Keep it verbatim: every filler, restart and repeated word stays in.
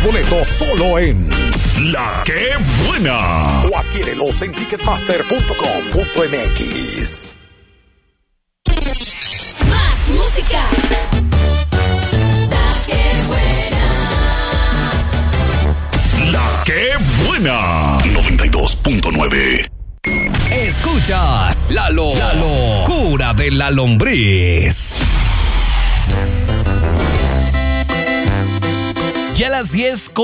boletos solo en La Que Buena. O adquiérelos en ticketmaster punto com punto m x. Más música. La Que Buena. La Que Buena. noventa y dos punto nueve. Escuchas la, lo, la locura de la lombriz. Ya a las diez